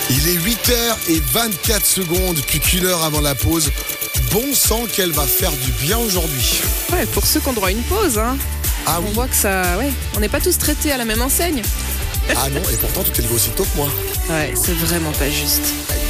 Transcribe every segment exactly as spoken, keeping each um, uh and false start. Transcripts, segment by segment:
Il est huit heures vingt-quatre secondes, plus qu'une heure avant la pause. Bon sang qu'elle va faire du bien aujourd'hui. Ouais, pour ceux qui ont droit à une pause, hein. Ah On oui. voit que ça... Ouais, on n'est pas tous traités à la même enseigne. Ah non, et pourtant tu t'es levé aussi tôt que moi. Ouais, c'est vraiment pas juste.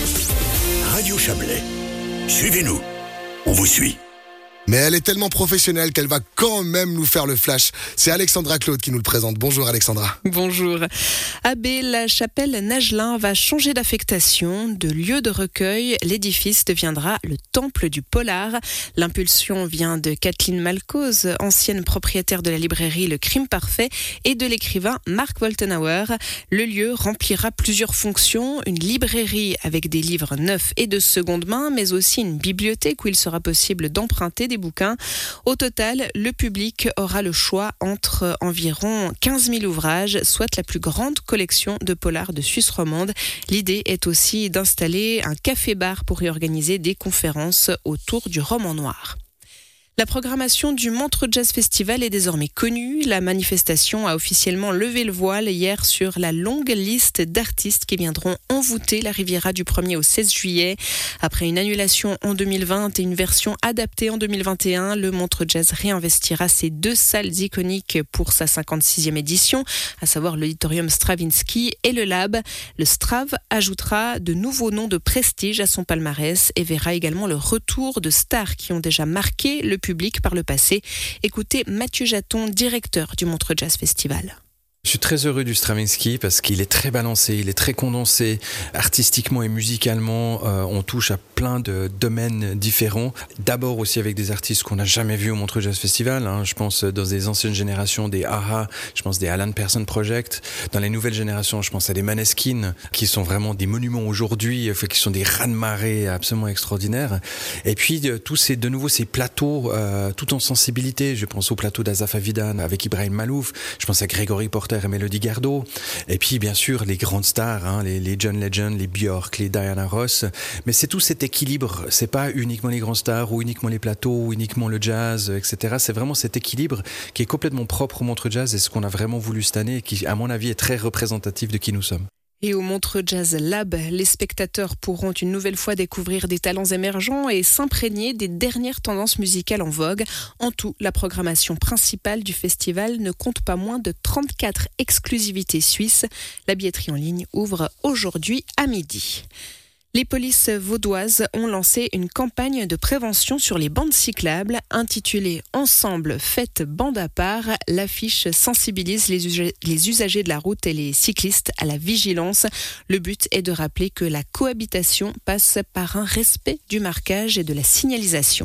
Radio Chablais. Suivez-nous. On vous suit. Mais elle est tellement professionnelle qu'elle va quand même nous faire le flash. C'est Alexandra Claude qui nous le présente. Bonjour Alexandra. Bonjour. Abbé, la chapelle Nagelin va changer d'affectation. De lieu de recueil, l'édifice deviendra le temple du polar. L'impulsion vient de Kathleen Malcose, ancienne propriétaire de la librairie Le Crime Parfait, et de l'écrivain Mark Woltenhauer. Le lieu remplira plusieurs fonctions. Une librairie avec des livres neufs et de seconde main, mais aussi une bibliothèque où il sera possible d'emprunter des bouquins. Au total, le public aura le choix entre environ quinze mille ouvrages, soit la plus grande collection de polars de Suisse romande. L'idée est aussi d'installer un café-bar pour y organiser des conférences autour du roman noir. La programmation du Montreux Jazz Festival est désormais connue. La manifestation a officiellement levé le voile hier sur la longue liste d'artistes qui viendront envoûter la Riviera du premier au seize juillet. Après une annulation en deux mille vingt et une version adaptée en deux mille vingt et un, le Montreux Jazz réinvestira ses deux salles iconiques pour sa cinquante-sixième édition, à savoir l'auditorium Stravinsky et le Lab. Le Strav ajoutera de nouveaux noms de prestige à son palmarès et verra également le retour de stars qui ont déjà marqué le public public par le passé. Écoutez Mathieu Jaton, directeur du Montreux Jazz Festival. Je suis très heureux du Stravinsky parce qu'il est très balancé, il est très condensé. Artistiquement et musicalement, euh, on touche à plein de domaines différents. D'abord aussi avec des artistes qu'on n'a jamais vus au Montreux Jazz Festival. Hein. Je pense dans des anciennes générations des A-ha, je pense des Alan Parsons Project. Dans les nouvelles générations, je pense à des Maneskin qui sont vraiment des monuments aujourd'hui, qui sont des raz-de-marée absolument extraordinaires. Et puis de, tous ces, de nouveau ces plateaux, euh, tout en sensibilité. Je pense au plateau d'Azaf Avidan avec Ibrahim Malouf. Je pense à Grégory Porter et Mélodie Gardot, et puis bien sûr les grandes stars, hein, les, les John Legend, les Björk, les Diana Ross, mais c'est tout cet équilibre, c'est pas uniquement les grandes stars ou uniquement les plateaux ou uniquement le jazz, et cetera. C'est vraiment cet équilibre qui est complètement propre au Montreux Jazz et ce qu'on a vraiment voulu cette année et qui, à mon avis, est très représentatif de qui nous sommes. Et au Montreux Jazz Lab, les spectateurs pourront une nouvelle fois découvrir des talents émergents et s'imprégner des dernières tendances musicales en vogue. En tout, la programmation principale du festival ne compte pas moins de trente-quatre exclusivités suisses. La billetterie en ligne ouvre aujourd'hui à midi. Les polices vaudoises ont lancé une campagne de prévention sur les bandes cyclables intitulée « Ensemble, faites bande à part ». L'affiche sensibilise les, us- les usagers de la route et les cyclistes à la vigilance. Le but est de rappeler que la cohabitation passe par un respect du marquage et de la signalisation.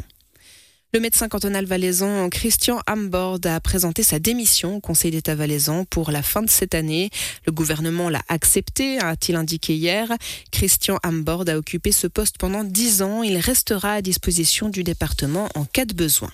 Le médecin cantonal valaisan Christian Ambord a présenté sa démission au Conseil d'État valaisan pour la fin de cette année. Le gouvernement l'a accepté, a-t-il indiqué hier. Christian Ambord a occupé ce poste pendant dix ans. Il restera à disposition du département en cas de besoin.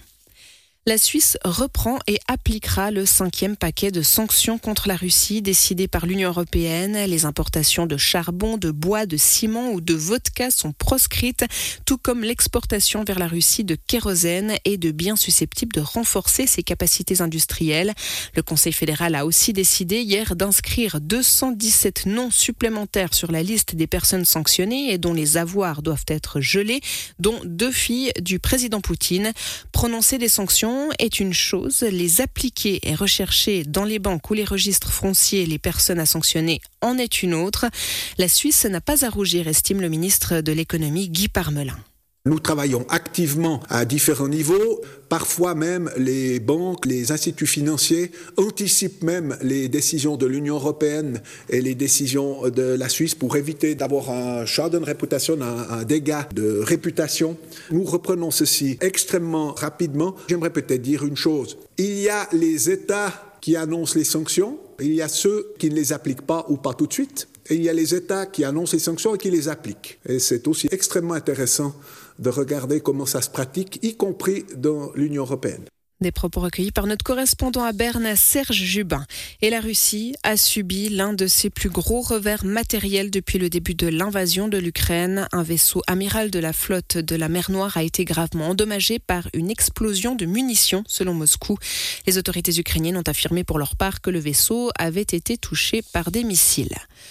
La Suisse reprend et appliquera le cinquième paquet de sanctions contre la Russie décidé par l'Union européenne. Les importations de charbon, de bois, de ciment ou de vodka sont proscrites, tout comme l'exportation vers la Russie de kérosène et de biens susceptibles de renforcer ses capacités industrielles. Le Conseil fédéral a aussi décidé hier d'inscrire deux cent dix-sept noms supplémentaires sur la liste des personnes sanctionnées et dont les avoirs doivent être gelés, dont deux filles du président Poutine. Prononcer des sanctions est une chose, les appliquer et rechercher dans les banques ou les registres fonciers les personnes à sanctionner en est une autre. La Suisse n'a pas à rougir, estime le ministre de l'économie Guy Parmelin. Nous travaillons activement à différents niveaux. Parfois même, les banques, les instituts financiers anticipent même les décisions de l'Union européenne et les décisions de la Suisse pour éviter d'avoir un schaden réputation, un, un dégât de réputation. Nous reprenons ceci extrêmement rapidement. J'aimerais peut-être dire une chose. Il y a les États qui annoncent les sanctions. Il y a ceux qui ne les appliquent pas ou pas tout de suite. Et il y a les États qui annoncent les sanctions et qui les appliquent. Et c'est aussi extrêmement intéressant de regarder comment ça se pratique, y compris dans l'Union européenne. Des propos recueillis par notre correspondant à Berne, Serge Jubin. Et la Russie a subi l'un de ses plus gros revers matériels depuis le début de l'invasion de l'Ukraine. Un vaisseau amiral de la flotte de la mer Noire a été gravement endommagé par une explosion de munitions, selon Moscou. Les autorités ukrainiennes ont affirmé pour leur part que le vaisseau avait été touché par des missiles.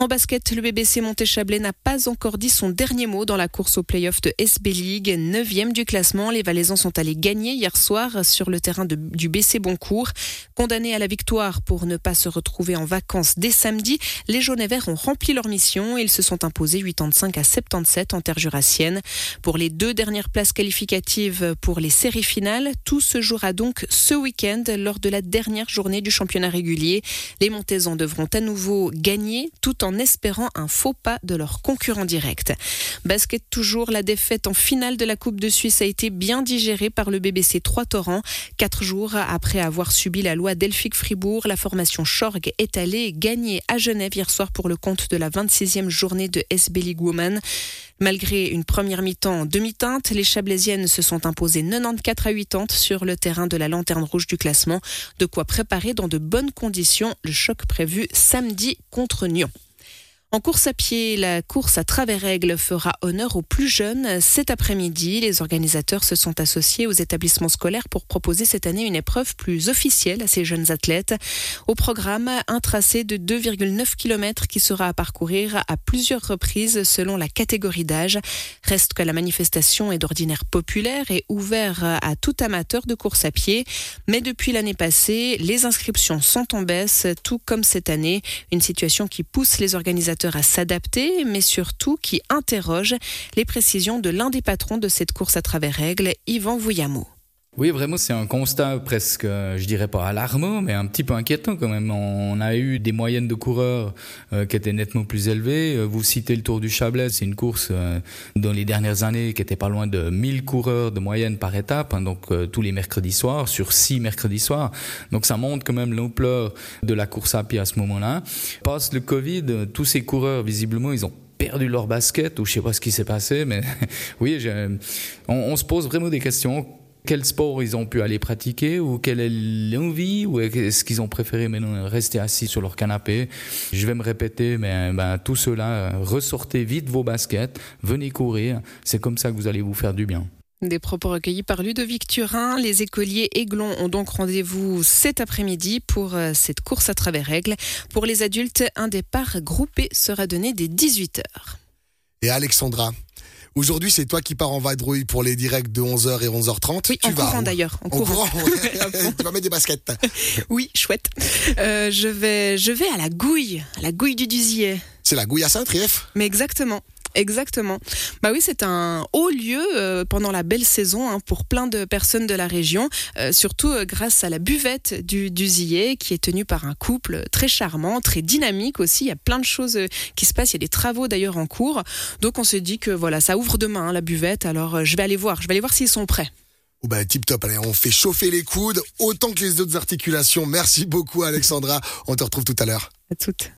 En basket, le B B C Monté-Chablais n'a pas encore dit son dernier mot dans la course au play-off de S B League. Neuvième du classement, les Valaisans sont allés gagner hier soir sur le terrain de, du B C Boncourt. Condamnés à la victoire pour ne pas se retrouver en vacances dès samedi, les jaunes et verts ont rempli leur mission. Ils se sont imposés quatre-vingt-quinze à soixante-dix-sept en terre jurassienne. Pour les deux dernières places qualificatives pour les séries finales, tout se jouera donc ce week-end lors de la dernière journée du championnat régulier. Les Montaisans devront à nouveau gagner tout en espérant un faux pas de leur concurrent direct. Basket toujours, la défaite en finale de la Coupe de Suisse a été bien digérée par le B B C Trois-Torrents. Quatre jours après avoir subi la loi Delphique-Fribourg, la formation Schorg est allée gagner à Genève hier soir pour le compte de la vingt-sixième journée de S B League Women. Malgré une première mi-temps en demi-teinte, les Chablaisiennes se sont imposées quatre-vingt-quatorze à quatre-vingt-dix sur le terrain de la Lanterne Rouge du classement. De quoi préparer dans de bonnes conditions le choc prévu samedi contre Nyon. En course à pied, la course à travers-règles fera honneur aux plus jeunes. Cet après-midi, les organisateurs se sont associés aux établissements scolaires pour proposer cette année une épreuve plus officielle à ces jeunes athlètes. Au programme, un tracé de deux virgule neuf kilomètres qui sera à parcourir à plusieurs reprises selon la catégorie d'âge. Reste que la manifestation est d'ordinaire populaire et ouverte à tout amateur de course à pied. Mais depuis l'année passée, les inscriptions sont en baisse, tout comme cette année. Une situation qui pousse les organisateurs à s'adapter, mais surtout qui interroge les précisions de l'un des patrons de cette course à travers règles, Yvan Vouillamot. Oui, vraiment, c'est un constat presque, je dirais pas alarmant, mais un petit peu inquiétant quand même. On a eu des moyennes de coureurs euh, qui étaient nettement plus élevées. Vous citez le Tour du Chablais, c'est une course euh, dans les dernières années qui était pas loin de mille coureurs de moyenne par étape, hein, donc euh, tous les mercredis soirs, sur six mercredis soirs. Donc ça montre quand même l'ampleur de la course à pied à ce moment-là. Passe le Covid, tous ces coureurs, visiblement, ils ont perdu leur basket, ou je sais pas ce qui s'est passé, mais oui, je, on, on se pose vraiment des questions. Quel sport ils ont pu aller pratiquer, ou quelle est l'envie, ou est-ce qu'ils ont préféré maintenant rester assis sur leur canapé. Je vais me répéter, mais ben, tout cela, ressortez vite vos baskets, venez courir, c'est comme ça que vous allez vous faire du bien. Des propos recueillis par Ludovic Turin. Les écoliers aiglons ont donc rendez-vous cet après-midi pour cette course à travers règles. Pour les adultes, un départ groupé sera donné dès dix-huit heures. Et Alexandra, aujourd'hui, c'est toi qui pars en vadrouille pour les directs de onze heures et onze heures trente. Oui, tu en vas courant où d'ailleurs. En, en courant. courant, ouais. Tu vas mettre des baskets. Oui, chouette. Euh, je vais, je vais à la Gouille, à la Gouille du Duzier. C'est la Gouille à Saint-Trief. Mais exactement. Exactement. Bah oui, c'est un haut lieu euh, pendant la belle saison hein, pour plein de personnes de la région, euh, surtout euh, grâce à la buvette du Duzier qui est tenue par un couple très charmant, très dynamique aussi. Il y a plein de choses euh, qui se passent. Il y a des travaux d'ailleurs en cours. Donc on s'est dit que voilà, ça ouvre demain hein, la buvette. Alors euh, je vais aller voir. Je vais aller voir s'ils sont prêts. Oh bah, tip top. Allez, on fait chauffer les coudes autant que les autres articulations. Merci beaucoup Alexandra. On te retrouve tout à l'heure. À toutes.